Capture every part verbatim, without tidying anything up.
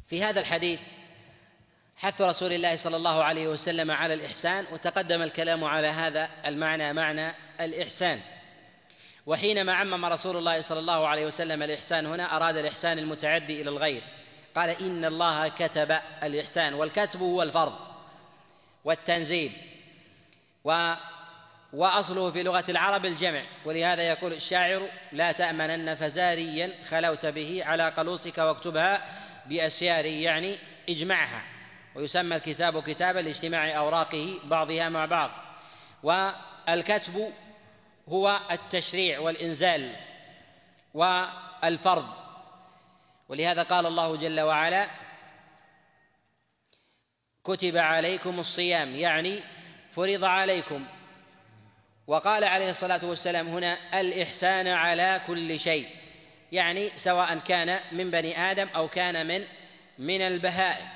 في هذا الحديث حث رسول الله صلى الله عليه وسلم على الإحسان، وتقدم الكلام على هذا المعنى معنى الإحسان. وحينما عمم رسول الله صلى الله عليه وسلم الإحسان هنا أراد الإحسان المتعدي إلى الغير، قال إن الله كتب الإحسان، والكتب هو الفرض والتنزيل، و وأصله في لغة العرب الجمع، ولهذا يقول الشاعر لا تأمنن فزاريا خلوت به على قلوصك واكتبها بأسياري، يعني اجمعها. ويسمى الكتاب كتابا لاجتماع أوراقه بعضها مع بعض. والكتب هو التشريع والإنزال والفرض، ولهذا قال الله جل وعلا كتب عليكم الصيام، يعني فرض عليكم. وقال عليه الصلاة والسلام هنا الإحسان على كل شيء، يعني سواء كان من بني آدم أو كان من من البهائم،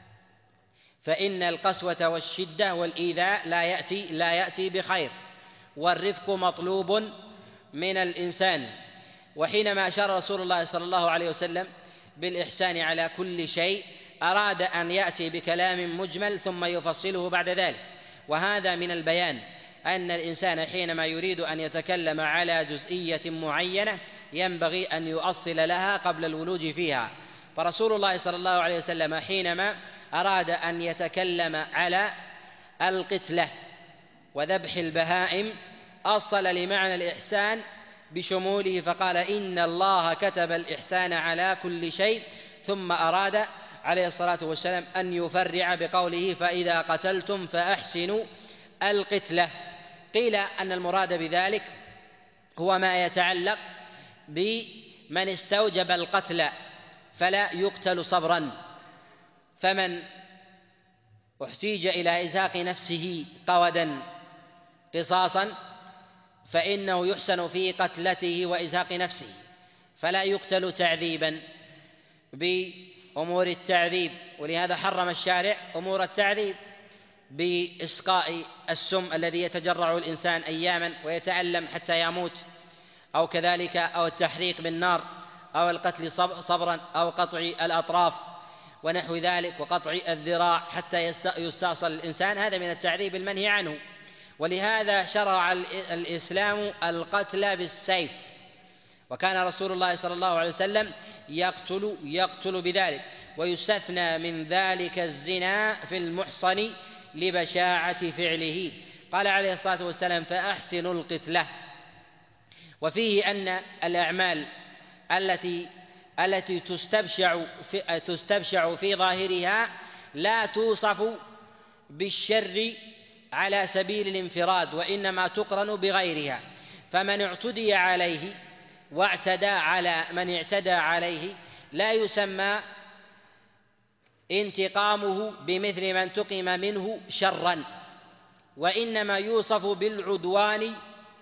فإن القسوة والشدة والإيذاء لا يأتي لا يأتي بخير، والرفق مطلوب من الإنسان. وحينما أشار رسول الله صلى الله عليه وسلم بالإحسان على كل شيء أراد أن يأتي بكلام مجمل ثم يفصله بعد ذلك، وهذا من البيان أن الإنسان حينما يريد أن يتكلم على جزئية معينة ينبغي أن يؤصل لها قبل الولوج فيها. فرسول الله صلى الله عليه وسلم حينما أراد أن يتكلم على القتلة وذبح البهائم أصل لمعنى الإحسان بشموله، فقال إن الله كتب الإحسان على كل شيء، ثم أراد عليه الصلاة والسلام أن يفرع بقوله فإذا قتلتم فأحسنوا القتلة. قيل أن المراد بذلك هو ما يتعلق بمن استوجب القتل فلا يقتل صبرا، فمن احتيج إلى إزهاق نفسه قودا قصاصا فإنه يحسن في قتلته وإزهاق نفسه، فلا يقتل تعذيبا بأمور التعذيب. ولهذا حرم الشارع أمور التعذيب بإسقاء السم الذي يتجرع الإنسان أياما ويتألم حتى يموت، أو كذلك أو التحريق بالنار، أو القتل صبرا، أو قطع الأطراف ونحو ذلك، وقطع الذراع حتى يستأصل الإنسان، هذا من التعذيب المنهي عنه. ولهذا شرع الإسلام القتل بالسيف، وكان رسول الله صلى الله عليه وسلم يقتل يقتل بذلك. ويستثنى من ذلك الزنا في المحصن لبشاعة فعله، قال عليه الصلاة والسلام فأحسنوا القتلة. وفيه أن الأعمال التي التي تستبشع في, تستبشع في ظاهرها لا توصف بالشر على سبيل الانفراد، وإنما تقرن بغيرها. فمن اعتدي عليه واعتدى على من اعتدى عليه لا يسمى انتقامه بمثل من انتقم منه شرا، وإنما يوصف بالعدوان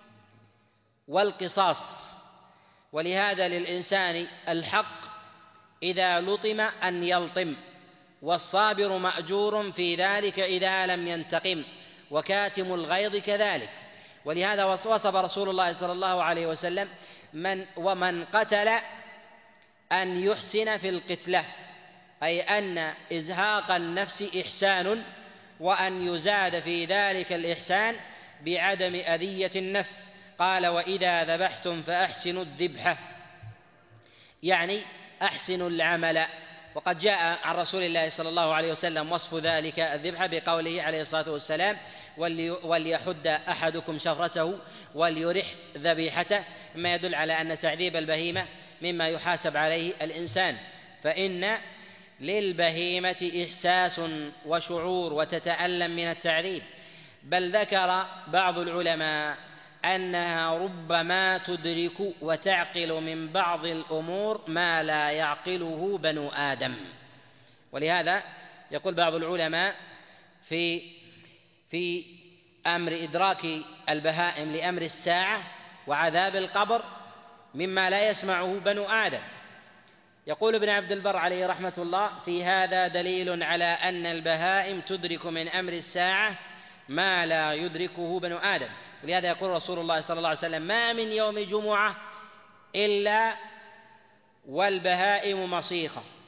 والقصاص. ولهذا للإنسان الحق إذا لطم أن يلطم، والصابر مأجور في ذلك إذا لم ينتقم، وكاتم الغيظ كذلك. ولهذا وصف رسول الله صلى الله عليه وسلم من ومن قتل أن يحسن في القتلة، أي أن إزهاق النفس إحسان، وأن يزاد في ذلك الإحسان بعدم أذية النفس. قال وإذا ذبحتم فأحسنوا الذبحة، يعني أحسنوا العمل. وقد جاء عن رسول الله صلى الله عليه وسلم وصف ذلك الذبحة بقوله عليه الصلاة والسلام وليحد أحدكم شفرته وليرح ذبيحته، مما يدل على أن تعذيب البهيمة مما يحاسب عليه الإنسان، فإن للبهيمة إحساس وشعور وتتألم من التعذيب. بل ذكر بعض العلماء أنها ربما تدرك وتعقل من بعض الأمور ما لا يعقله بنو آدم. ولهذا يقول بعض العلماء في في أمر إدراك البهائم لأمر الساعة وعذاب القبر مما لا يسمعه بنو آدم. يقول ابن عبد البر عليه رحمة الله في هذا دليل على أن البهائم تدرك من أمر الساعة ما لا يدركه بنو آدم. ولهذا يقول رسول الله صلى الله عليه وسلم ما من يوم جمعة إلا والبهائم مصيخة،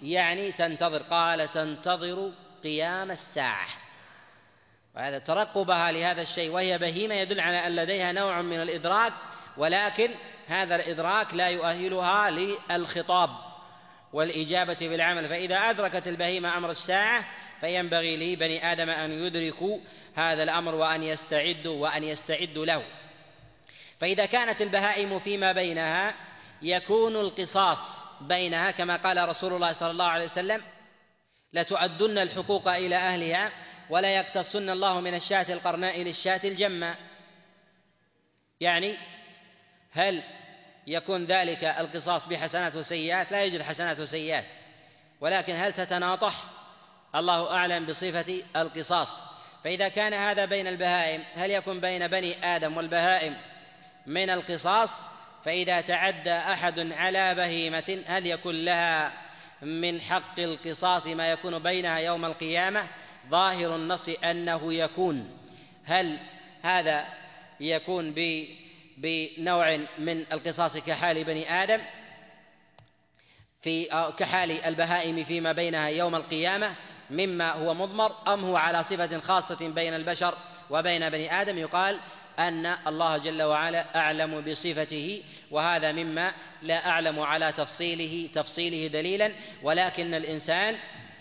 يعني تنتظر، قال تنتظر قيام الساعة، وهذا ترقبها لهذا الشيء وهي بهيمة يدل على أن لديها نوع من الإدراك، ولكن هذا الإدراك لا يؤهلها للخطاب والإجابة بالعمل. فإذا أدركت البهيمة أمر الساعة فينبغي لبني آدم أن يدركوا هذا الأمر وأن يستعدوا وأن يستعدوا له. فإذا كانت البهائم فيما بينها يكون القصاص بينها كما قال رسول الله صلى الله عليه وسلم: لتؤدن الحقوق إلى أهلها ولا يقتصن الله من الشاة القرناء للشاة الجمة. يعني هل يكون ذلك القصاص بحسنات وسيئات؟ لا يوجد حسنات وسيئات، ولكن هل تتناطح؟ الله أعلم بصفة القصاص. فإذا كان هذا بين البهائم هل يكون بين بني آدم والبهائم من القصاص؟ فإذا تعدى أحد على بهيمة هل يكون لها من حق القصاص ما يكون بينها يوم القيامة؟ ظاهر النص أنه يكون. هل هذا يكون بنوع من القصاص كحال بني آدم في كحال البهائم فيما بينها يوم القيامة مما هو مضمر، أم هو على صفة خاصة بين البشر وبين بني آدم؟ يقال أن الله جل وعلا أعلم بصفته، وهذا مما لا أعلم على تفصيله تفصيله دليلا، ولكن الإنسان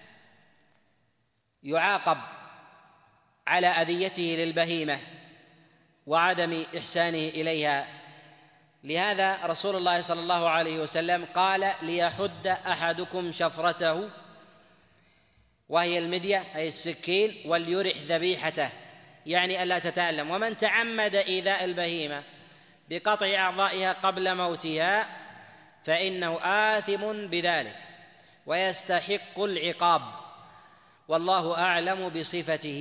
يعاقب على أذيته للبهيمة وعدم إحسانه إليها. لهذا رسول الله صلى الله عليه وسلم قال: ليحد أحدكم شفرته، وهي المدية أي السكين، وليرح ذبيحته، يعني ألا تتألم. ومن تعمد إيذاء البهيمة بقطع أعضائها قبل موتها فإنه آثم بذلك ويستحق العقاب، والله أعلم بصفته.